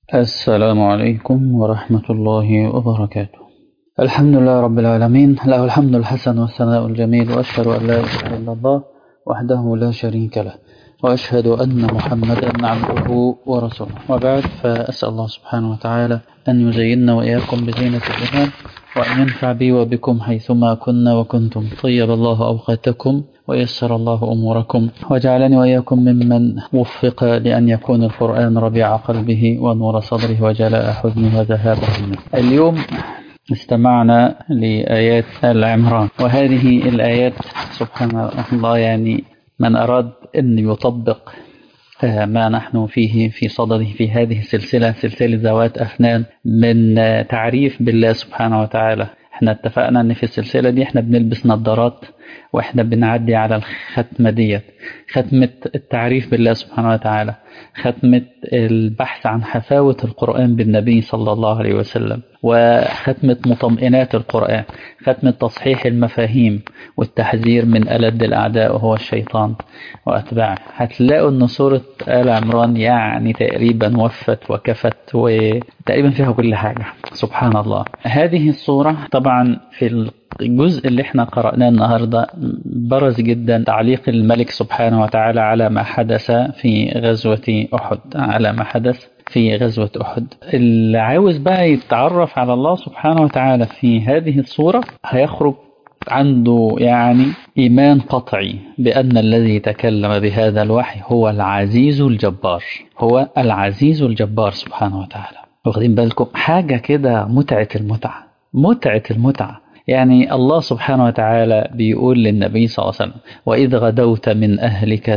السلام عليكم ورحمة الله وبركاته. الحمد لله رب العالمين، له الحمد الحسن والثناء الجميل، وأشهد أن لا إله إلا الله وحده لا شريك له، وأشهد أن محمدا عبده ورسوله. وبعد، فأسأل الله سبحانه وتعالى أن يزيننا وإياكم بزينة الإيمان، وأن ينفع بي وبكم حيثما كنا وكنتم. طيب الله أوقاتكم ويسر الله أموركم، وجعلني وإياكم ممن وفق لأن يكون القرآن ربيع قلبه ونور صدره وجلاء حزنه وذهاب همه. اليوم استمعنا لآيات آل عمران، وهذه الآيات سبحان الله، يعني من أراد أن يطبق ما نحن فيه في صدده في هذه السلسلة، سلسلة ذوات أفنان من تعريف بالله سبحانه وتعالى. احنا اتفقنا ان في السلسلة دي احنا بنلبس نظارات واحنا بنعدي على الختمة ديت، ختمة التعريف بالله سبحانه وتعالى، ختمة البحث عن حفاوة القرآن بالنبي صلى الله عليه وسلم، وختمة مطمئنات القرآن، ختمة تصحيح المفاهيم والتحذير من ألد الأعداء وهو الشيطان وأتباعه. هتلاقوا أن سورة آل عمران يعني تقريبا وفت وكفت وتقريبا فيها كل حاجة. سبحان الله. هذه السورة طبعا في الجزء اللي احنا قرأناه النهاردة برز جدا تعليق الملك سبحانه وتعالى على ما حدث في غزوة أحد، على ما حدث في غزوة أحد. اللي عاوز بقى يتعرف على الله سبحانه وتعالى في هذه الصورة هيخرج عنده يعني إيمان قطعي بأن الذي تكلم بهذا الوحي هو العزيز الجبار، هو العزيز الجبار سبحانه وتعالى. واخدين بالكم حاجة كده متعة المتعة، متعة المتعة. يعني الله سبحانه وتعالى بيقول للنبي صلى الله عليه وسلم: وإذ غدوت من أهلك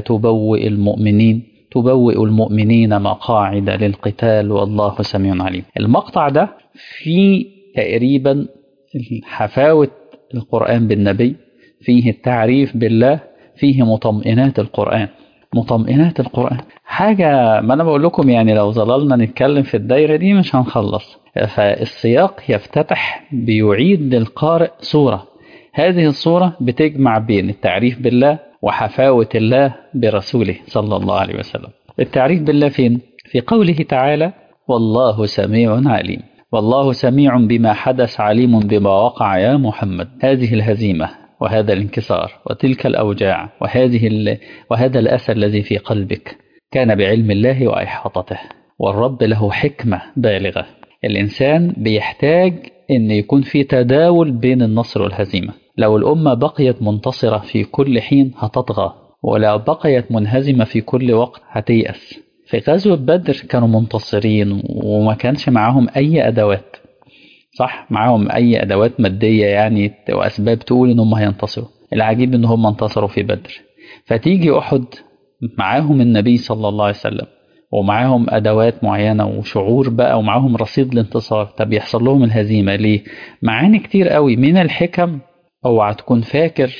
تبوئ المؤمنين مقاعد للقتال والله سميع عليم. المقطع ده فيه تقريبا حفاوة القرآن بالنبي، فيه التعريف بالله، فيه مطمئنات القرآن، مطمئنات القرآن. حاجة ما أنا بقول لكم، يعني لو ظللنا نتكلم في الدايرة دي مش هنخلص. فالسياق يفتتح بيعيد للقارئ صورة، هذه الصورة بتجمع بين التعريف بالله وحفاوة الله برسوله صلى الله عليه وسلم. التعريف بالله فين؟ في قوله تعالى: والله سميع عليم. والله سميع بما حدث عليم بما وقع يا محمد. هذه الهزيمة وهذا الانكسار وتلك الأوجاع وهذا الأسى الذي في قلبك كان بعلم الله وإحاطته، والرب له حكمة بالغة. الإنسان بيحتاج أن يكون في تداول بين النصر والهزيمة. لو الأمة بقيت منتصرة في كل حين هتطغى، ولو بقيت منهزمة في كل وقت هتيأس. في غزوة بدر كانوا منتصرين وما كانش معاهم أي أدوات، صح، معاهم أي أدوات مادية يعني وأسباب تقول إنهم هينتصروا. العجيب إنهم انتصروا في بدر. فتيجي أحد معاهم النبي صلى الله عليه وسلم ومعاهم أدوات معينة وشعور بقى ومعاهم رصيد الانتصار، طب يحصل لهم الهزيمة ليه؟ معاني كتير قوي من الحكم. اوعى تكون فاكر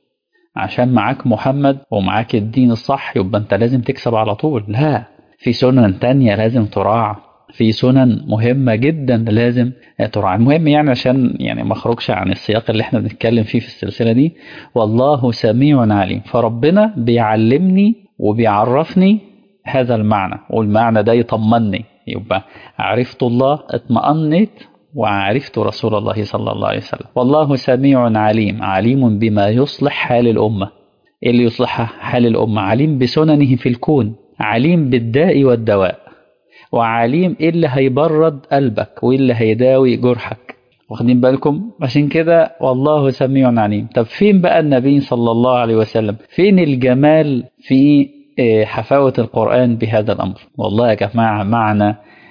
عشان معاك محمد ومعاك الدين الصح يبقى انت لازم تكسب على طول، لا، في سنن تانية لازم تراعى، في سنن مهمة جدا لازم تراعى. المهم يعني عشان يعني ما اخرجش عن السياق اللي احنا بنتكلم فيه في السلسلة دي، والله سميع عليم. فربنا بيعلمني وبيعرفني هذا المعنى، والمعنى ده يطمني، يبقى عرفت الله اطمأنت وعرفت رسول الله صلى الله عليه وسلم. والله سميع عليم، عليم بما يصلح حال الأمة. إيه اللي يصلح حال الأمة؟ عليم بسننه في الكون، عليم بالداء والدواء، وعليم إيه اللي هيبرد قلبك وإيه اللي هيداوي جرحك. واخدين بالكم؟ عشان كده والله سميع عليم. طب فين بقى النبي صلى الله عليه وسلم؟ فين الجمال في حفاوة القرآن بهذا الأمر؟ والله يا جماعة معنى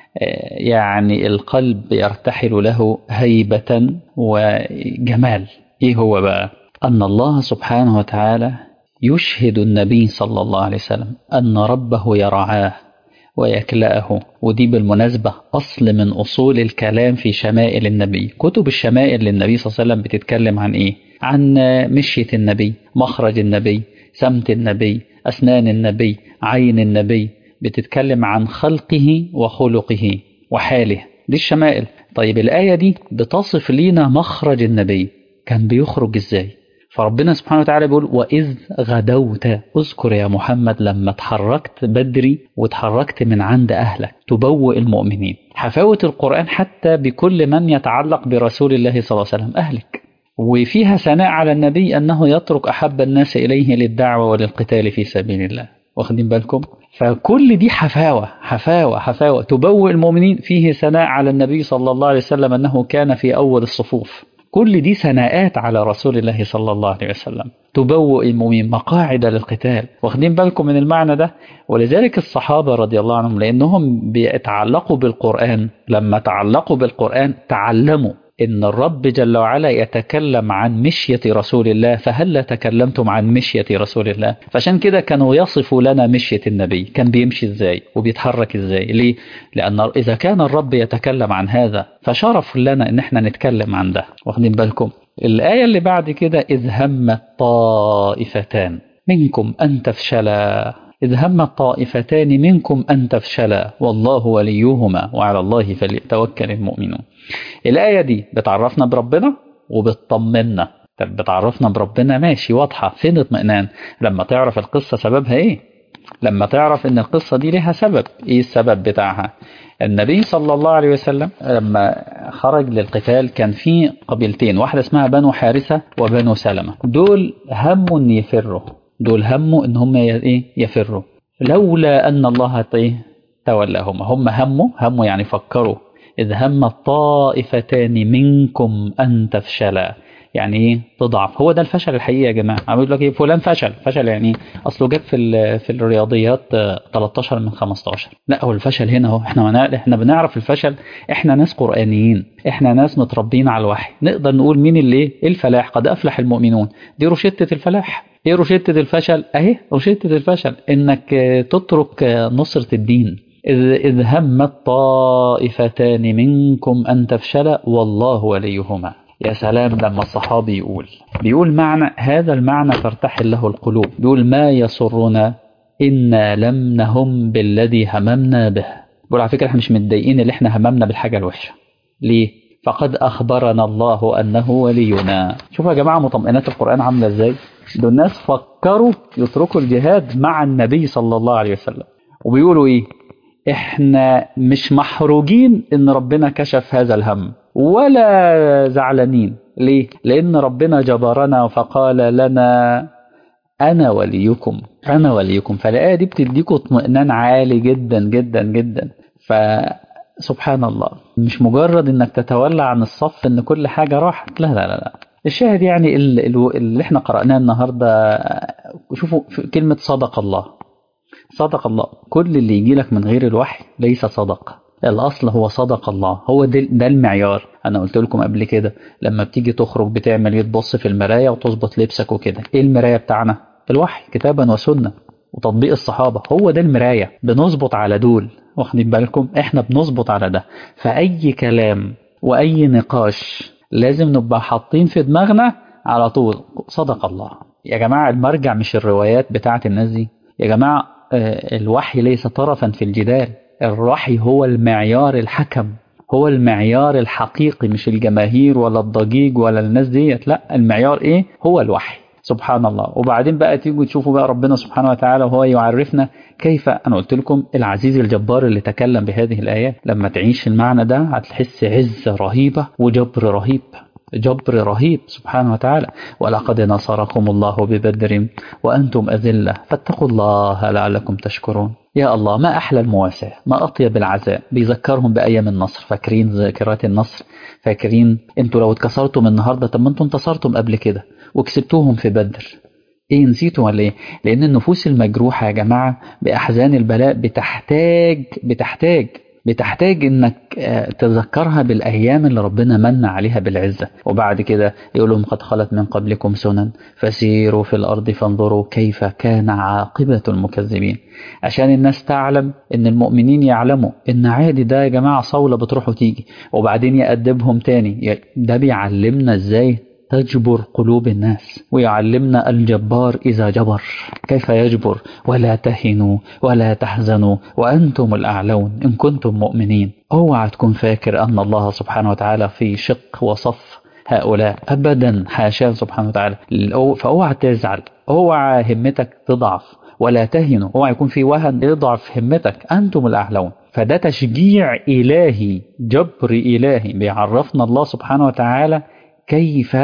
يعني القلب يرتحل له هيبة وجمال. إيه هو بقى؟ أن الله سبحانه وتعالى يشهد النبي صلى الله عليه وسلم أن ربه يرعاه ويكلأه. ودي بالمناسبة أصل من أصول الكلام في شمائل النبي. كتب الشمائل للنبي صلى الله عليه وسلم بتتكلم عن إيه؟ عن مشية النبي، مخرج النبي، سمت النبي، أسنان النبي، عين النبي. بتتكلم عن خلقه وخلقه وحاله، دي الشمائل. طيب الآية دي بتصف لينا مخرج النبي، كان بيخرج إزاي؟ فربنا سبحانه وتعالى بيقول وإذ غدوت، اذكر يا محمد لما اتحركت بدري واتحركت من عند أهلك تبوئ المؤمنين. حفاوة القرآن حتى بكل من يتعلق برسول الله صلى الله عليه وسلم، أهلك. وفيها ثناء على النبي أنه يترك أحب الناس إليه للدعوة وللقتال في سبيل الله. واخدين بالكم؟ فكل دي حفاوة حفاوة حفاوة تبوئ المؤمنين. فيه ثناء على النبي صلى الله عليه وسلم أنه كان في أول الصفوف. كل دي ثناءات على رسول الله صلى الله عليه وسلم. تبوئ المؤمنين مقاعد للقتال. واخدين بالكم من المعنى ده؟ ولذلك الصحابة رضي الله عنهم لأنهم بيتعلقوا بالقرآن، لما تعلقوا بالقرآن تعلموا إن الرب جل وعلا يتكلم عن مشية رسول الله، فهل تكلمتم عن مشية رسول الله؟ فعشان كده كانوا يصفوا لنا مشية النبي، كان بيمشي إزاي وبيتحرك إزاي. ليه؟ لأن إذا كان الرب يتكلم عن هذا فشرف لنا إن احنا نتكلم عن ده. واخدين بالكم؟ الآية اللي بعد كده إذ همت طائفتان منكم أن تفشلا، إذ همت طائفتان منكم أن تفشلا والله وليهما وعلى الله فليتوكل المؤمنون. الآية دي بتعرفنا بربنا وبتطمنا. طب بتعرفنا بربنا ماشي، واضحة، فين اطمئنان؟ لما تعرف القصة سببها ايه، لما تعرف ان القصة دي لها سبب. ايه السبب بتاعها؟ النبي صلى الله عليه وسلم لما خرج للقتال كان في قبيلتين، واحدة اسمها بنو حارثة وبنو سلمة. دول هموا ان يفروا، دول هموا ان هم يفروا لولا ان الله تولاهم. هم هموا يعني فكروا. إذ هم الطائفتان منكم أن تفشلا، يعني إيه؟ تضعف. هو ده الفشل الحقيقي يا جماعة. عم لك إيه؟ فلان فشل يعني أصله جاب في الرياضيات 13 من 15. لا، هو الفشل هنا هو إحنا بنعرف الفشل. إحنا ناس قرآنيين، إحنا ناس متربين على الوحي، نقدر نقول مين اللي الفلاح. قد أفلح المؤمنون، دي روشتة الفلاح. إيه روشتة الفشل؟ أهي روشتة الفشل إنك تترك نصرة الدين. إذ همت طائفتان منكم أن تفشلا والله وليهما. يا سلام لما الصحابي بيقول معنى، هذا المعنى ترتحل له القلوب. بيقول ما يسرنا إنا لم نهم بالذي هممنا به. بيقول على فكرة احنا مش متضايقين اللي احنا هممنا بالحاجة الوحشة. ليه؟ فقد أخبرنا الله أنه ولينا. شوفوا يا جماعة مطمئنات القرآن عاملة ازاي. دول الناس فكروا يتركوا الجهاد مع النبي صلى الله عليه وسلم، وبيقولوا ايه؟ احنا مش محروجين ان ربنا كشف هذا الهم ولا زعلانين. ليه؟ لان ربنا جبرنا فقال لنا انا وليكم، انا وليكم. فالآية دي بتديكم اطمئنان عالي جدا جدا جدا. فسبحان الله، مش مجرد انك تتولى عن الصف ان كل حاجة راحت، لا لا لا لا. الشاهد يعني اللي احنا قرأناه النهاردة، شوفوا كلمة صدق الله. صدق الله. كل اللي يجي لك من غير الوحي ليس صدق، الأصل هو صدق الله. هو ده المعيار. أنا قلت لكم قبل كده لما بتيجي تخرج بتعمل ايه؟ تبص في المراية وتظبط لبسك وكده. ايه المراية بتاعنا؟ الوحي كتابا وسنة وتطبيق الصحابة. هو ده المراية، بنظبط على دول. واخدين بالكم؟ احنا بنظبط على ده. فأي كلام وأي نقاش لازم نبقى حاطين في دماغنا على طول صدق الله. يا جماعة المرجع مش الروايات بتاعت الناس دي يا جماعة. الوحي ليس طرفا في الجدال. الوحي هو المعيار الحكم، هو المعيار الحقيقي، مش الجماهير ولا الضجيج ولا الناس ديت. لا، المعيار ايه؟ هو الوحي. سبحان الله. وبعدين بقى تيجوا تشوفوا بقى ربنا سبحانه وتعالى وهو يعرفنا كيف. أنا قلت لكم العزيز الجبار اللي تكلم بهذه الآيات، لما تعيش المعنى ده هتحس عزة رهيبة وجبر رهيب، جبر رهيب سبحانه وتعالى. ولقد نصركم الله ببدر وأنتم أذلة فاتقوا الله لعلكم تشكرون. يا الله، ما أحلى المواساة، ما أطيب العزاء. بيذكرهم بأيام النصر. فاكرين ذاكرات النصر؟ فاكرين انتوا لو اتكسرتم النهاردة؟ طب ما انتوا انتصرتم قبل كده وكسبتوهم في بدر. ايه نسيتوا ولا ايه؟ لأن النفوس المجروحة يا جماعة بأحزان البلاء بتحتاج انك تذكرها بالايام اللي ربنا من عليها بالعزة. وبعد كده يقول لهم قد خلت من قبلكم سنن فسيروا في الارض فانظروا كيف كان عاقبة المكذبين. عشان الناس تعلم ان المؤمنين يعلموا ان عادي ده يا جماعة صولة بتروح وتيجي. وبعدين يأدبهم تاني. ده بيعلمنا ازاي تجبر قلوب الناس، ويعلمنا الجبار إذا جبر كيف يجبر. ولا تهنوا ولا تحزنوا وأنتم الأعلون إن كنتم مؤمنين. اوعى تكون فاكر أن الله سبحانه وتعالى في شق وصف هؤلاء أبدا، حاشاه سبحانه وتعالى. فأوعى تزعل، أوعى همتك تضعف ولا تهنوا، اوعى يكون في وهن يضعف همتك، أنتم الأعلون. فده تشجيع إلهي، جبر إلهي بيعرفنا الله سبحانه وتعالى كيف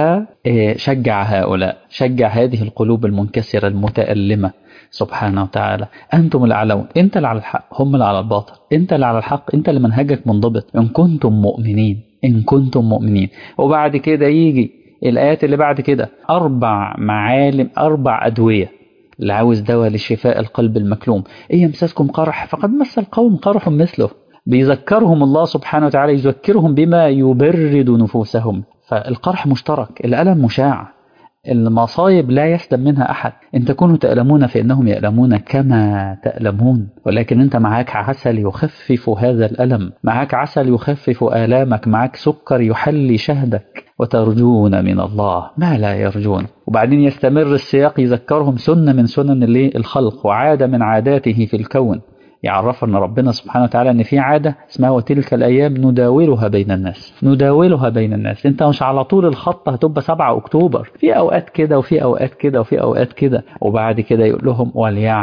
شجع هؤلاء، شجع هذه القلوب المنكسرة المتألمة سبحانه وتعالى. أنتم الأعلون، أنت اللي على الحق هم اللي على الباطل، أنت اللي على الحق، أنت اللي منهجك منضبط، إن كنتم مؤمنين، إن كنتم مؤمنين. وبعد كده يجي الآيات اللي بعد كده 4 معالم، 4 أدوية. اللي عاوز دواء لشفاء القلب المكلوم، إيه يمسسكم قرح فقد مس القوم قرح مثله. بيذكرهم الله سبحانه وتعالى، يذكرهم بما يبرد نفوسهم. فالقرح مشترك، الألم مشاع، المصايب لا يسلم منها أحد. إن تكونوا تألمون فإنهم يألمون كما تألمون، ولكن أنت معاك عسل يخفف هذا الألم، معاك عسل يخفف آلامك، معاك سكر يحلي شهدك، وترجون من الله ما لا يرجون. وبعدين يستمر السياق يذكرهم سنة من سنن الخلق وعادة من عاداته في الكون، يعرفنا ربنا سبحانه وتعالى ان في عادة اسمها وتلك الايام نداولها بين الناس، نداولها بين الناس. انت مش على طول الخط هتبقى 7 اكتوبر، في اوقات كده وفي اوقات كده وفي اوقات كده. وبعد كده يقول لهم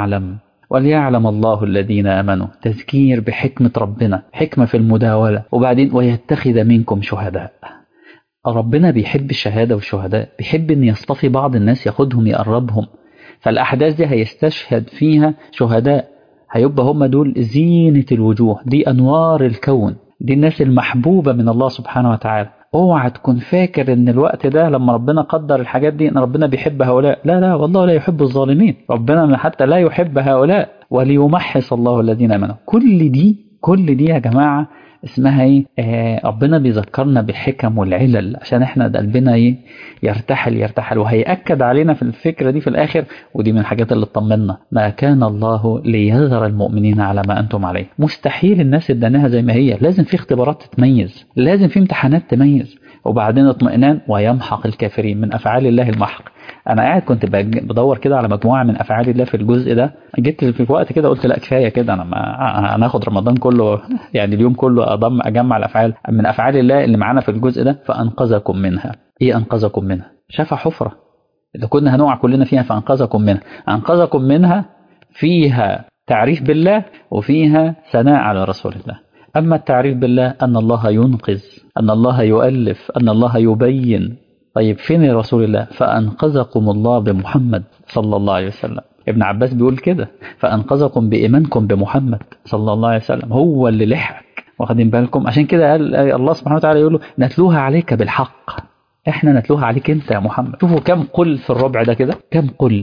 وليعلم الله الذين امنوا، تذكير بحكمة ربنا، حكمة في المداولة. وبعدين ويتخذ منكم شهداء. ربنا بيحب الشهادة والشهداء، بيحب ان يصطفي بعض الناس ياخدهم يقربهم. فالاحداث دي هيستشهد فيها شهداء، هيبقى هم دول زينة الوجوه، دي أنوار الكون، دي الناس المحبوبة من الله سبحانه وتعالى. اوعى تكون فاكر ان الوقت ده لما ربنا قدر الحاجات دي ان ربنا بيحب هؤلاء، لا لا والله لا يحب الظالمين، ربنا حتى لا يحب هؤلاء، وليمحص الله الذين امنوا. كل دي يا جماعة اسمها ايه؟ ربنا بيذكرنا بالحكم والعلل عشان احنا قلبنا ايه؟ يرتحل. وهيأكد علينا في الفكرة دي في الآخر، ودي من الحاجات اللي تطمنا: ما كان الله ليذر المؤمنين على ما أنتم عليه. مستحيل الناس اداناها زي ما هي، لازم في اختبارات تتميز، لازم في امتحانات تميز. وبعدين اطمئنان ويمحق الكافرين، من أفعال الله المحق. أنا قاعد كنت بدور كده على مجموعة من أفعال الله في الجزء ده، جيت في وقت كده قلت لا كفاية كده، أنا هاخد رمضان كله يعني اليوم كله أجمع الأفعال من أفعال الله اللي معانا في الجزء ده. فأنقذكم منها. إيه أنقذكم منها؟ شاف حفرة اللي كنا هنقع كلنا فيها، فأنقذكم منها. أنقذكم منها فيها تعريف بالله وفيها ثناء على رسول الله. أما التعريف بالله أن الله ينقذ، أن الله يؤلف، أن الله يبين. طيب فين يا رسول الله؟ فأنقذكم الله بمحمد صلى الله عليه وسلم. ابن عباس بيقول كده: فأنقذكم بإيمانكم بمحمد صلى الله عليه وسلم، هو اللي لحقك. واخدين بالكم؟ عشان كده قال الله سبحانه وتعالى يقول له: نتلوها عليك بالحق. احنا نتلوها عليك انت يا محمد. شوفوا كم قل في الربع ده كده، كم قل.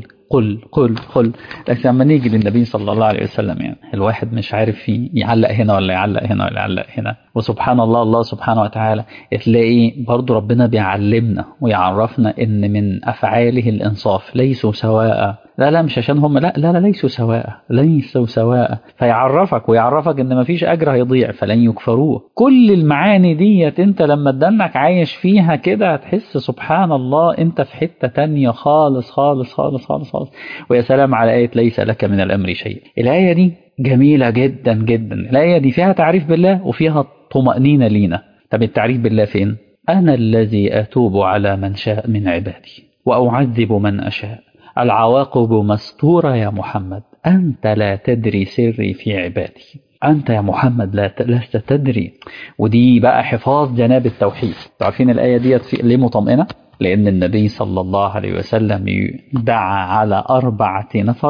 لكن لما نيجي للنبي صلى الله عليه وسلم يعني الواحد مش عارف يعلق هنا ولا يعلق هنا ولا يعلق هنا. وسبحان الله، الله سبحانه وتعالى تلاقي برضو ربنا بيعلمنا ويعرفنا ان من افعاله الانصاف، ليسوا سواء. لا مش عشان هم، لا ليسوا سواء. فيعرفك ويعرفك ان مفيش اجر هيضيع، فلن يكفروه. كل المعاني ديت انت لما تدنك عايش فيها كده هتحس سبحان الله انت في حتة تانية خالص خالص خالص خالص خالص. ويا سلام على آية ليس لك من الأمر شيء. الآية دي جميلة جدا جدا. الآية دي فيها تعريف بالله وفيها طمأنينة لينا. طب التعريف بالله فين؟ أنا الذي أتوب على من شاء من عبادي وأعذب من أشاء، العواقب مستورة يا محمد، أنت لا تدري سري في عبادي. أنت يا محمد لست تدري. ودي بقى حفاظ جناب التوحيد. تعرفين الآية ديت ليه مطمئنة؟ لأن النبي صلى الله عليه وسلم دعا على 4 نفر،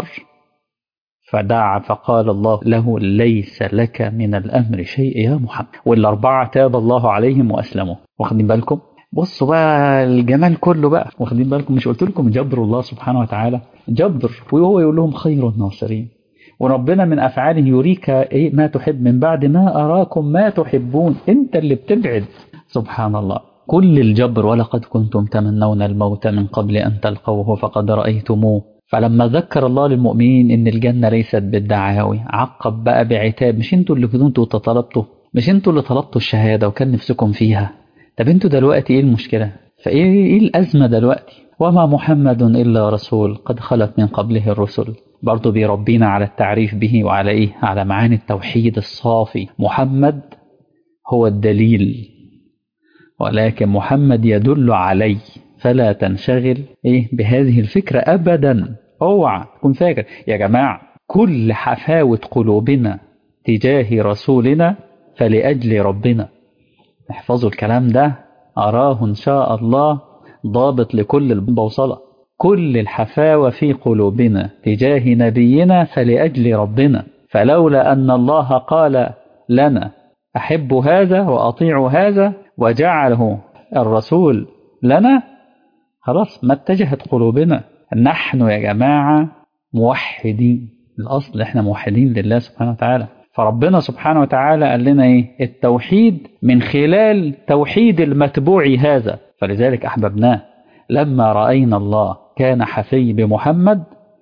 فدعا فقال الله له: ليس لك من الأمر شيء يا محمد. وال4 تاب الله عليهم وأسلموا. واخدين بالكم؟ بصوا بقى الجمال كله بقى. واخدين بالكم؟ مش قلت لكم جبر الله سبحانه وتعالى؟ جبر، وهو يقول لهم خير الناصرين. وربنا من أفعاله يريك إيه ما تحب، من بعد ما أراكم ما تحبون. أنت اللي بتبعد. سبحان الله. كل الجبر: ولقد كنتم تمنون الموت من قبل أن تلقوه فقد رأيتموه. فلما ذكر الله للمؤمنين إن الجنة ليست بالدعاوي، عقب بقى بعتاب: مش انتوا اللي كنتوا طلبتوا، مش انتوا اللي طلبتوا الشهادة وكان نفسكم فيها؟ طب انتوا دلوقتي ايه المشكلة؟ فايه الأزمة دلوقتي؟ وما محمد إلا رسول قد خلت من قبله الرسل. برضو بيربينا على التعريف به وعلى ايه؟ على معاني التوحيد الصافي. محمد هو الدليل، ولكن محمد يدل علي، فلا تنشغل بهذه الفكرة أبدا. اوعى تكون فاكر يا جماعة كل حفاوة قلوبنا تجاه رسولنا فلأجل ربنا. احفظوا الكلام ده، أراه إن شاء الله ضابط لكل البوصلة. كل الحفاوة في قلوبنا تجاه نبينا فلأجل ربنا، فلولا أن الله قال لنا أحب هذا وأطيع هذا وجعله الرسول لنا، خلاص ما اتجهت قلوبنا. نحن يا جماعة موحدين، الأصل احنا موحدين لله سبحانه وتعالى. فربنا سبحانه وتعالى قال لنا التوحيد من خلال توحيد المتبوع هذا، فلذلك أحببناه. لما رأينا الله كان حفي بمحمد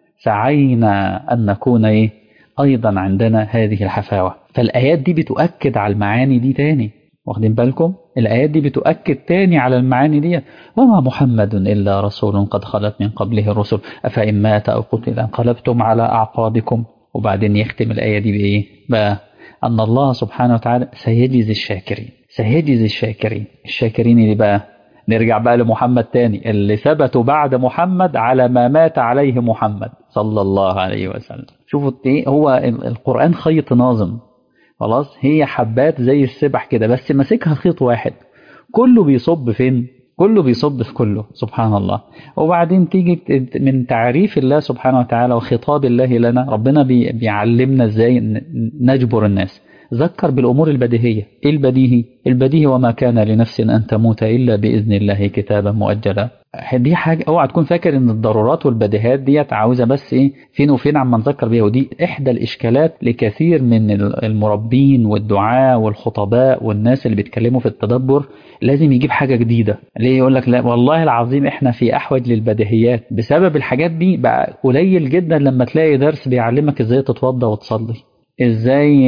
سعينا أن نكون أيضا عندنا هذه الحفاوة. فالآيات دي بتؤكد على المعاني دي تاني، واخدين بالكم؟ الآيات دي بتؤكد تاني على المعاني دي. وما محمد إلا رسول قد خلت من قبله الرسل أفإن مات أو قتل انقلبتم على أعقابكم. وبعدين يختم الآية دي بإيه؟ بقى أن الله سبحانه وتعالى سيجزي الشاكرين، سيجزي الشاكرين. الشاكرين اللي بقى نرجع بقى لمحمد تاني، اللي ثبتوا بعد محمد على ما مات عليه محمد صلى الله عليه وسلم. شوفوا هو القرآن خيط ناظم، خلاص هي حبات زي السبح كده، بس ماسكها خيط واحد، كله بيصب فين؟ كله بيصب في كله، سبحان الله. وبعدين تيجي من تعريف الله سبحانه وتعالى وخطاب الله لنا، ربنا بيعلمنا ازاي نجبر الناس. ذكر بالأمور البديهية. إيه البديهي؟ البديهي وما كان لنفس أن تموت إلا بإذن الله كتابا مؤجلا. دي حاجة اوعى تكون فاكر ان الضرورات والبديهيات ديت عاوزة بس فين وفين عم نذكر بيها. ودي احدى الاشكالات لكثير من المربين والدعاء والخطباء والناس اللي بيتكلموا في التدبر. لازم يجيب حاجة جديدة. ليه؟ يقول لك لا والله العظيم احنا في احوج للبديهيات. بسبب الحاجات دي بقى قليل جدا لما تلاقي درس بيعلمك ازاي تتوضى وتصلي، ازاي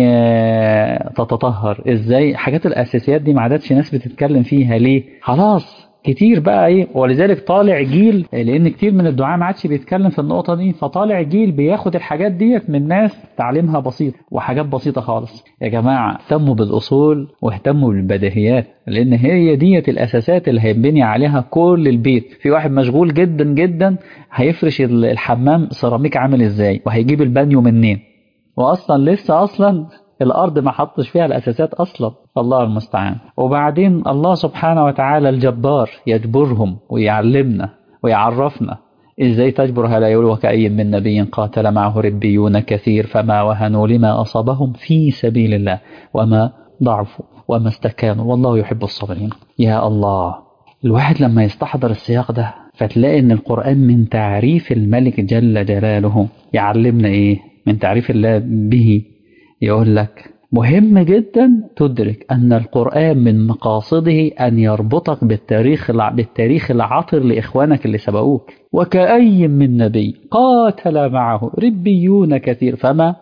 تتطهر، ازاي حاجات الاساسيات دي ما عادتش ناس بتتكلم فيها. ليه؟ خلاص كتير بقى ولذلك طالع جيل، لان كتير من الدعاء ما عادش بيتكلم في النقطه دي، فطالع جيل بياخد الحاجات ديت من ناس تعليمها بسيط وحاجات بسيطه خالص. يا جماعه اهتموا بالاصول واهتموا بالبديهيات، لان هي ديت الاساسات اللي هيبني عليها كل البيت. في واحد مشغول جدا جدا هيفرش الحمام سيراميك عامل ازاي وهيجيب البانيو منين، واصلا لسه الأرض ما حطش فيها الأساسات أصلا. الله المستعان. وبعدين الله سبحانه وتعالى الجبار يجبرهم ويعلمنا ويعرفنا إزاي تجبر. هلا يقول وكأي من نبي قاتل معه ربيون كثير فما وهنوا لما أصابهم في سبيل الله وما ضعفوا وما استكانوا والله يحب الصابرين. يا الله، الواحد لما يستحضر السياق ده فتلاقي إن القرآن من تعريف الملك جل جلاله يعلمنا من تعريف الله به. يقول لك مهم جدا تدرك أن القرآن من مقاصده أن يربطك بالتاريخ العطر لإخوانك اللي سبقوك. وكأي من نبي قاتل معه ربيون كثير فما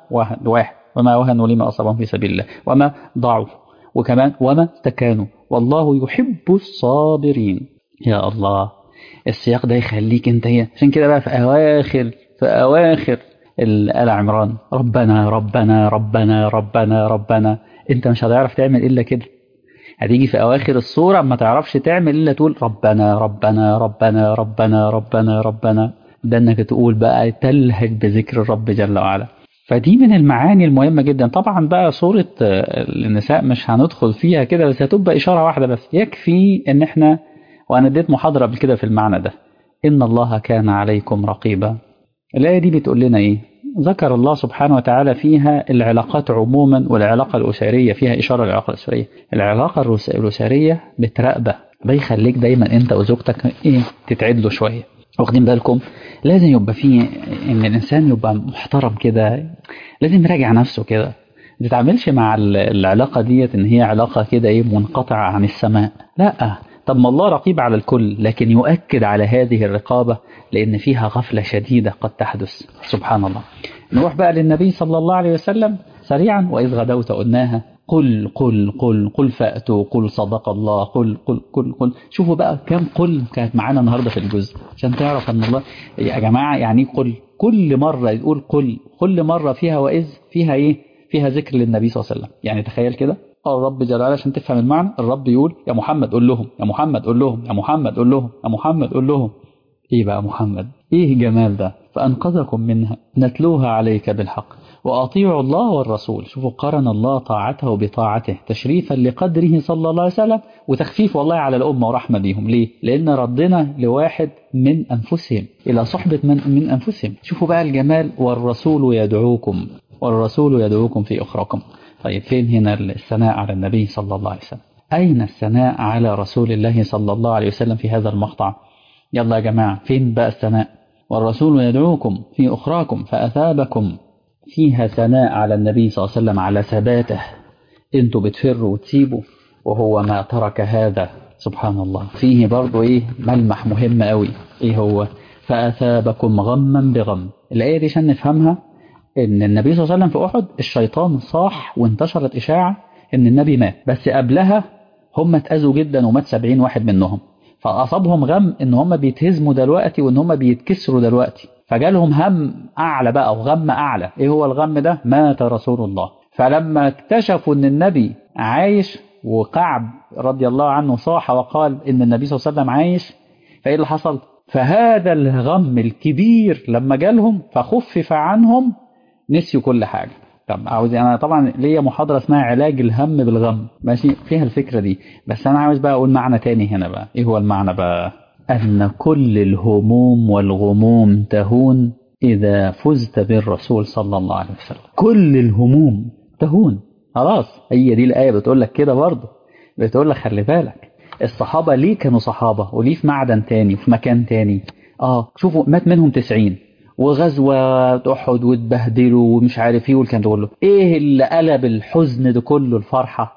وهنوا لما أصابهم في سبيل الله وما ضعفوا وكمان وما استكانوا والله يحب الصابرين. يا الله، السياق ده يخليك انت عشان كده بقى في أواخر آل عمران ربنا ربنا ربنا ربنا ربنا. انت مش هتعرف تعمل إلا كده. هتيجي في أواخر السورة ما تعرفش تعمل إلا تقول ربنا ربنا ربنا ربنا ربنا ربنا. ده انك تقول بقى تلهج بذكر الرب جل وعلا. فدي من المعاني المهمة جدا. طبعا بقى سورة النساء مش هندخل فيها كده، بس هتبقى إشارة واحدة بس. يكفي ان احنا، وانا اديت محاضرة قبل كده في المعنى ده، إن الله كان عليكم رقيبا. الآية دي بتقول لنا ذكر الله سبحانه وتعالى فيها العلاقات عموما، والعلاقة الأسرية فيها إشارة للعلاقة الأسرية. العلاقة الأسرية بتراقبة، بيخليك دايما أنت وزوجتك تتعدلوا شوية. واخدين بالكم؟ لازم يبقى فيه إن الإنسان يبقى محترم كده، لازم يراجع نفسه كده. ما تتعاملش مع العلاقة ديت إن هي علاقة كده منقطعة عن السماء. لا، طب ما الله رقيب على الكل، لكن يؤكد على هذه الرقابة لأن فيها غفلة شديدة قد تحدث. سبحان الله. نروح بقى للنبي صلى الله عليه وسلم سريعا. وإذ غدوت قلناها قل قل قل قل فأتوا قل صدق الله قل قل قل قل. شوفوا بقى كم قل كانت معانا النهاردة في الجزء عشان تعرف أن الله يا جماعة يعني قل. كل مرة يقول قل، كل مرة فيها وإذ فيها فيها ذكر للنبي صلى الله عليه وسلم. يعني تخيل كده الرب جل وعلا عشان تفهم المعنى، الرب يقول يا محمد قول لهم، يا محمد قول لهم، يا محمد قول لهم، يا محمد قول لهم. ايه بقى محمد، ايه جمال ده؟ فانقذكم منها نتلوها عليك بالحق واطيعوا الله والرسول. شوفوا قرن الله طاعته بطاعته تشريفا لقدره صلى الله عليه وسلم، وتخفيف والله على الامه ورحمه بيهم. ليه؟ لان ردنا لواحد من انفسهم الى صحبه من انفسهم. شوفوا بقى الجمال، والرسول يدعوكم، والرسول يدعوكم في اخراكم. طيب فين هنا الثناء على النبي صلى الله عليه وسلم؟ اين الثناء على رسول الله صلى الله عليه وسلم في هذا المقطع؟ يلا يا جماعة فين بقى الثناء؟ والرسول يدعوكم في أخراكم فأثابكم. فيها ثناء على النبي صلى الله عليه وسلم على ثباته. انتوا بتفروا وتسيبوا وهو ما ترك هذا. سبحان الله. فيه برضو ايه ملمح مهم قوي، ايه هو؟ فأثابكم غما بغم. الآية دي عشان نفهمها، ان النبي صلى الله عليه وسلم في أحد الشيطان صاح وانتشرت إشاعة ان النبي مات، بس قبلها هم اتأذوا جدا ومات 70 واحد منهم، فأصابهم غم إن هم بيتهزموا دلوقتي وإن هم بيتكسروا دلوقتي، فجالهم هم أعلى بقى وغم أعلى. إيه هو الغم ده؟ مات رسول الله. فلما اكتشفوا إن النبي عايش، وكعب رضي الله عنه صاح وقال إن النبي صلى الله عليه وسلم عايش، فإيه اللي حصل؟ فهذا الغم الكبير لما جالهم فخفف عنهم، نسيوا كل حاجة. طب عاوز انا طبعا ليا محاضره اسمها علاج الهم بالغم، ماشي فيها الفكره دي، بس انا عاوز بقى اقول معنى تاني هنا بقى. ايه هو المعنى بقى؟ ان كل الهموم والغموم تهون اذا فزت بالرسول صلى الله عليه وسلم. كل الهموم تهون خلاص. هي دي الايه بتقول لك كده برضه، بتقول لك خلي بالك الصحابه ليه كانوا صحابه وليه في معدن تاني وفي مكان تاني. شوفوا مات منهم 90 وغزوة أحد واتبهدلوا ومش عارف ايه والكلام ده كله. ايه اللي قلب الحزن ده كله الفرحة؟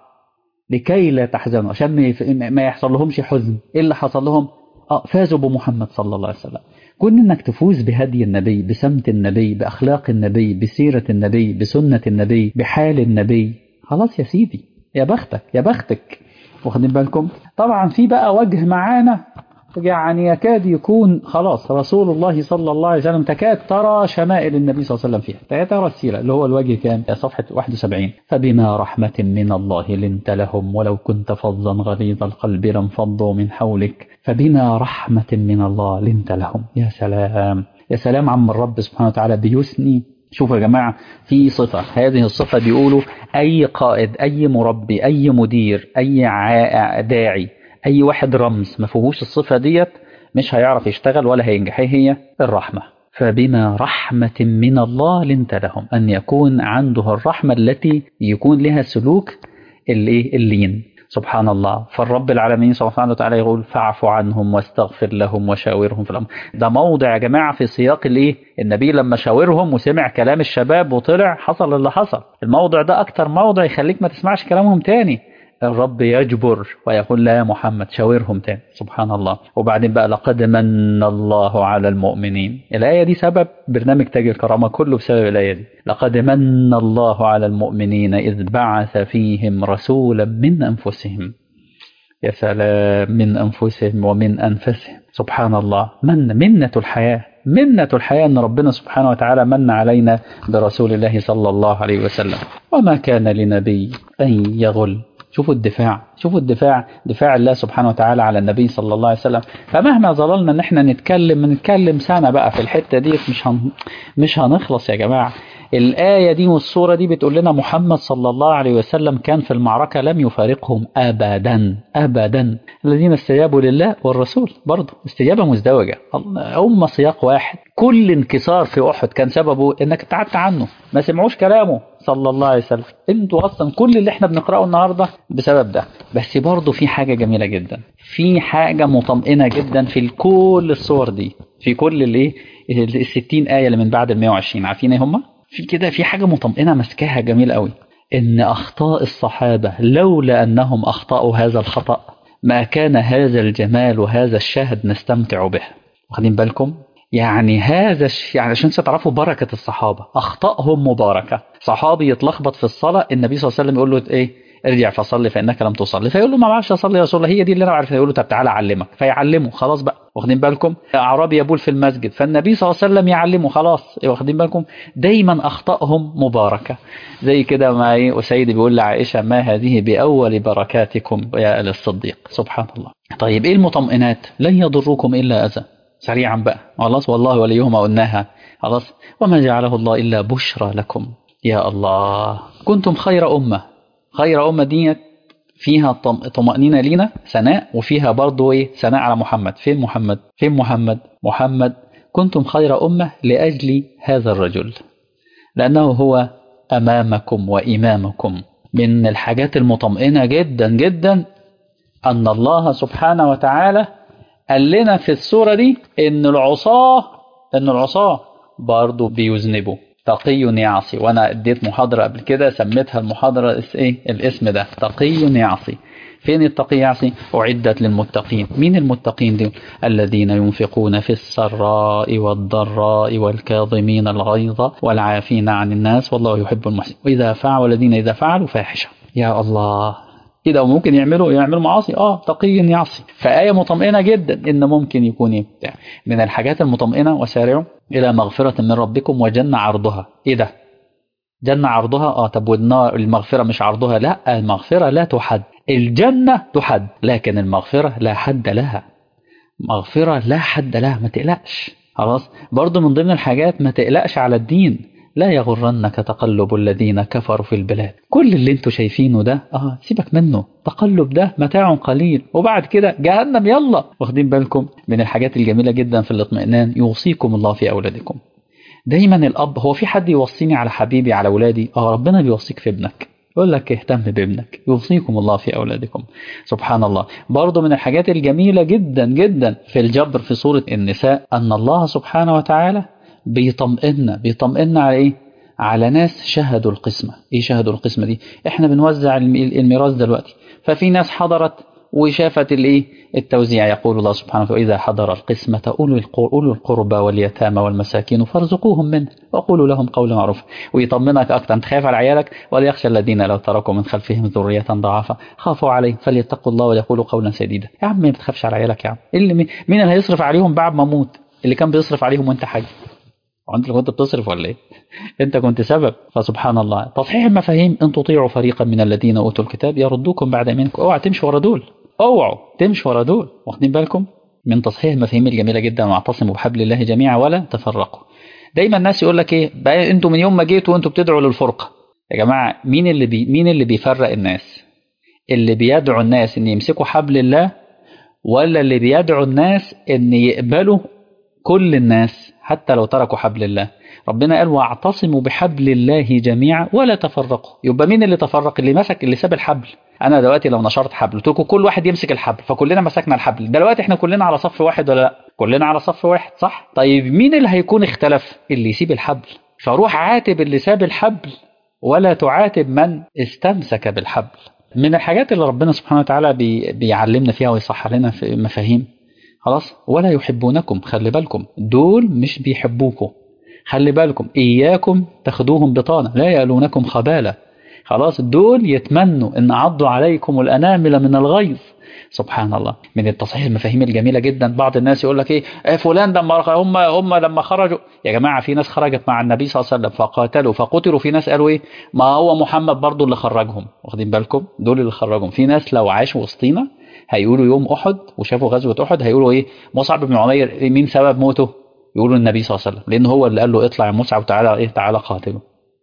لكي لا تحزنوا، عشان ما يحصل لهمش حزن. ايه اللي حصل لهم؟ فازوا بمحمد صلى الله عليه وسلم. كون انك تفوز بهدي النبي، بسمت النبي، بأخلاق النبي، بسيرة النبي، بسنة النبي، بحال النبي، خلاص يا سيدي، يا بختك يا بختك. واخدين بالكم؟ طبعا في بقى وجه معانا يعني يكاد يكون خلاص رسول الله صلى الله عليه وسلم تكاد ترى شمائل النبي صلى الله عليه وسلم فيها، تكاد ترى السيرة، اللي هو الوجه كام؟ صفحة 71. فبما رحمة من الله لنت لهم ولو كنت فظا غليظ القلب لانفضوا من حولك. فبما رحمة من الله لنت لهم. يا سلام يا سلام عم الرب سبحانه وتعالى بيثني. شوفوا يا جماعة، في صفة، هذه الصفة بيقولوا أي قائد، أي مربي، أي مدير، أي داعي، أي واحد رمز ما فيهوش الصفة ديت مش هيعرف يشتغل ولا هينجح. هي الرحمة. فبما رحمة من الله لنت لهم، أن يكون عنده الرحمة التي يكون لها سلوك اللين. سبحان الله. فالرب العالمين سبحانه وتعالى يقول فاعف عنهم واستغفر لهم وشاورهم في الأمر. ده موضع يا جماعة في سياق النبي لما شاورهم وسمع كلام الشباب وطلع حصل اللي حصل. الموضع ده أكتر موضع يخليك ما تسمعش كلامهم تاني. الرب يجبر ويقول لا يا محمد شاورهم تاني. سبحان الله. وبعدين بقى لقد من الله على المؤمنين. الآية دي سبب برنامج تاج الكرامة كله بسبب الآية دي. لقد من الله على المؤمنين إذ بعث فيهم رسولا من أنفسهم. يا سلام، من أنفسهم ومن أنفسهم. سبحان الله. منة الحياة، منة الحياة أن ربنا سبحانه وتعالى من علينا برسول الله صلى الله عليه وسلم. وما كان لنبي أن يغل. شوفوا الدفاع، شوفوا الدفاع، دفاع الله سبحانه وتعالى على النبي صلى الله عليه وسلم. فمهما ظللنا ان احنا نتكلم سنة بقى في الحتة دي مش هنخلص يا جماعة. الآية دي والصورة دي بتقول لنا محمد صلى الله عليه وسلم كان في المعركة لم يفارقهم أبدا أبدا. الذين استجابوا لله والرسول برضه استجابة مزدوجة، هم سياق واحد. كل انكسار في أحد كان سببه انك ابتعدت عنه، ما سمعوش كلامه صلى الله عليه وسلم. انتوا اصلا كل اللي احنا بنقرأه النهاردة بسبب ده. بس برضه في حاجة جميلة جدا، في حاجة مطمئنة جدا في كل الصور دي، في كل 60 آية اللي من بعد 120. عارفين ايه هم؟ في كده في حاجة مطمئنة مسكاها جميل قوي، ان اخطاء الصحابة لولا انهم اخطأوا هذا الخطأ ما كان هذا الجمال وهذا الشهد نستمتع به. واخدين بالكم؟ يعني يعني عشان تعرفوا بركة الصحابة، اخطائهم مباركة. صحابي يتلخبط في الصلاة، النبي صلى الله عليه وسلم يقول له ايه؟ ارجع فصلي فانك لم تصلي. فيقول له ما بعرفش اصلي يا رسول الله. هي دي اللي انا عارفها. يقول له طب تعالى اعلمك، فيعلمه. خلاص بقى واخدين بالكم؟ اعرابي يبول في المسجد، فالنبي صلى الله عليه وسلم يعلمه خلاص، واخدين بالكم؟ دايما اخطائهم مباركه، زي كده ما وسيدي بيقول لعائشه ما هذه باول بركاتكم يا ال الصديق. سبحان الله. طيب ايه المطمئنات؟ لن يضروكم الا اذى. سريعا بقى، خلاص والله وليهما قلناها خلاص. وما جعله الله الا بشرى لكم. يا الله، كنتم خير امه. خير امه دي فيها طمأنينة لينا ثناء، وفيها برضو ايه ثناء على محمد. فين محمد؟ فين محمد؟ محمد كنتم خير أمة لأجل هذا الرجل، لأنه هو أمامكم وإمامكم. من الحاجات المطمئنة جدا جدا أن الله سبحانه وتعالى قال لنا في السورة دي إن العصاة برضو بيذنبوا. تقي يعصي، وانا اديت محاضرة قبل كده سميتها المحاضرة ايه الاسم ده، تقي يعصي. فين التقي يعصي؟ أعدت للمتقين. مين المتقين دي؟ الذين ينفقون في السراء والضراء والكاظمين الغيظ والعافين عن الناس والله يحب المحسنين وإذا فعلوا، والذين إذا فعلوا فاحشة. يا الله، كده وممكن يعملوا معاصي، تقي يعصي. فآية مطمئنة جدا إن ممكن يكون من الحاجات المطمئنة وسارعوا إلى مغفرة من ربكم وجنة عرضها. إيه ده؟ جنة عرضها؟ طب والنار المغفرة مش عرضها؟ لا، المغفرة لا تحد. الجنة تحد لكن المغفرة لا حد لها. مغفرة لا حد لها، ما تقلقش. خلاص، برضو من ضمن الحاجات ما تقلقش على الدين. لا يغرنك تقلب الذين كفروا في البلاد. كل اللي انتوا شايفينه ده سيبك منه، تقلب ده متاع قليل وبعد كده جهنم يلا. واخدين بالكم؟ من الحاجات الجميلة جدا في الاطمئنان يوصيكم الله في أولادكم. دايما الأب، هو في حد يوصيني على حبيبي على أولادي؟ ربنا بيوصيك في ابنك، يقول لك اهتم بابنك. يوصيكم الله في أولادكم. سبحان الله. برضو من الحاجات الجميلة جدا جدا في الجبر في سورة النساء أن الله سبحانه وتعالى بيطمئننا على إيه؟ على ناس شهدوا القسمة. إيه شهدوا القسمة دي؟ إحنا بنوزع الميراث دلوقتي، ففي ناس حضرت وشافت التوزيع. يقول الله سبحانه وتعالى إذا حضر القسمة أولو القربى واليتامى والمساكين فارزقوهم منه وقولوا لهم قولا معروفا. ويطمنك أكتر، أنت خايف على عيالك؟ وليخشى الذين لو تركوا من خلفهم ذرية ضعافا خافوا عليهم فليتقوا الله ويقولوا قولا سديدا. يا عم ما تخافش على عيالك يا عم، مين اللي هيصرف عليهم بعد ما اموت؟ اللي كان بيصرف عليهم وانت حاج. وانت اللي كنت بتصرف ولا ايه؟ انت كنت سبب. فسبحان الله. تصحيح المفاهيم، ان تطيعوا فريقا من الذين اوتوا الكتاب يردوكم بعد ايمانكم. اوعى تمشوا ورا دول، اوعوا تمشوا ورا دول. واخدين بالكم؟ من تصحيح المفاهيم الجميله جدا واعتصموا بحبل الله جميعا ولا تفرقوا. دايما الناس يقول لك ايه بقى، انتوا من يوم ما جيتوا وانتوا بتدعوا للفرقه. يا جماعه، مين اللي بيفرق الناس؟ اللي بيدعو الناس ان يمسكوا حبل الله، ولا اللي بيدعو الناس ان يقبلوا كل الناس حتى لو تركوا حبل الله؟ ربنا قال واعتصموا بحبل الله جميعا ولا تفرقوا. يبقى مين اللي تفرق؟ اللي ساب الحبل. انا دلوقتي لو نشرت حبل قلت لكم كل واحد يمسك الحبل، فكلنا مسكنا الحبل، دلوقتي احنا كلنا على صف واحد ولا لا؟ كلنا على صف واحد، صح؟ طيب مين اللي هيكون اختلف؟ اللي يسيب الحبل. فروح عاتب اللي ساب الحبل ولا تعاتب من استمسك بالحبل. من الحاجات اللي ربنا سبحانه وتعالى بيعلمنا فيها ويصحح لنا في مفاهيم. خلاص، ولا يحبونكم. خلي بالكم، دول مش بيحبوكم. خلي بالكم، إياكم تاخدوهم بطانة، لا يألونكم خبالة. خلاص، دول يتمنوا ان عضوا عليكم الأنامل من الغيظ. سبحان الله. من التصحيح المفاهيم الجميلة جدا، بعض الناس يقول لك فلان لما هم لما خرجوا. يا جماعة، في ناس خرجت مع النبي صلى الله عليه وسلم فقاتلوا فقتلوا. في ناس قالوا ما هو محمد برضو اللي خرجهم. واخدين بالكم؟ دول اللي خرجهم. في ناس لو عاشوا وسطينا هيقولوا يوم أحد وشافوا غزوة أحد هيقولوا مصعب بن عمير مين سبب موته؟ يقولوا النبي صلى الله عليه وسلم، لأن هو اللي قال له اطلع يا مصعب تعالى تعالى قاتله.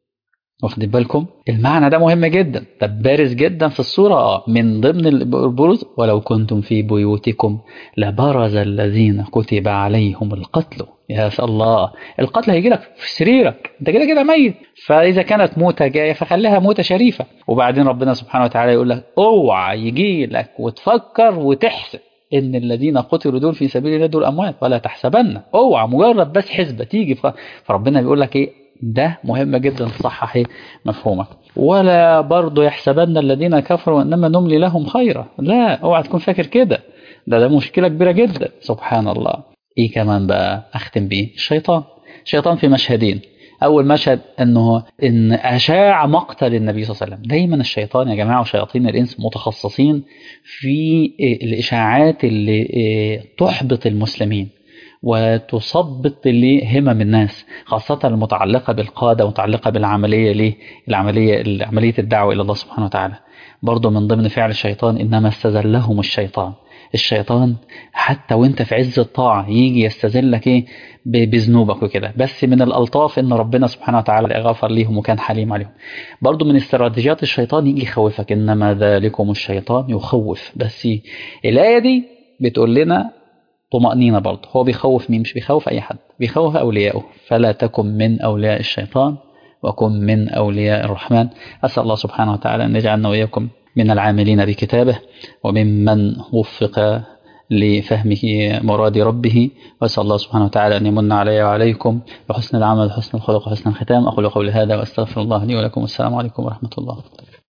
واخدين بالكم؟ المعنى ده مهم جدا. طب بارز جدا في الصورة من ضمن البروز ولو كنتم في بيوتكم لبرز الذين كتب عليهم القتل. يا الله، القتل هيجي لك في سريرك، انت كده كده ميت. فإذا كانت موتة جاية فخليها موتة شريفة. وبعدين ربنا سبحانه وتعالى يقول لك اوعى يجي لك وتفكر وتحسب ان الذين قتلوا دول في سبيل الله دول اموات، ولا تحسبن. اوعى مجرد بس حسبة تيجي. فربنا بيقول لك ده مهم جدا تصحح مفهومك. ولا برضو يحسبن الذين كفروا انما نملي لهم خيرا. لا، اوعى تكون فاكر كده. ده مشكلة كبيرة جدا. سبحان الله. كمان بقى اختم بيه؟ الشيطان في مشهدين. أول مشهد إن أشاع مقتل النبي صلى الله عليه وسلم. دايما الشيطان يا جماعة وشياطين الإنس متخصصين في الإشاعات اللي تحبط المسلمين وتثبط لهمم الناس، خاصة المتعلقة بالقادة ومتعلقة بالعملية عملية الدعوة إلى الله سبحانه وتعالى. برضو من ضمن فعل الشيطان إنما استزلهم الشيطان حتى وانت في عز الطاعة يجي يستزلك ايه بذنوبك وكده، بس من الألطاف ان ربنا سبحانه وتعالى غفر ليهم وكان حليم عليهم. برضو من استراتيجيات الشيطان يجي يخوفك، انما ذلكم الشيطان يخوف. بس الآية دي بتقول لنا طمأنينة، برضو هو بيخوف مين؟ مش بيخوف أي حد، بيخوف أولياءه. فلا تكن من أولياء الشيطان وكن من أولياء الرحمن. أسأل الله سبحانه وتعالى أن يجعلنا وإياكم من العاملين بكتابه وممن وفق لفهمه مراد ربه. وأسأل الله سبحانه وتعالى أن يمن علي وعليكم بحسن العمل وحسن الخلق وحسن الختام. أقول قولي هذا وأستغفر الله لي ولكم. والسلام عليكم ورحمة الله.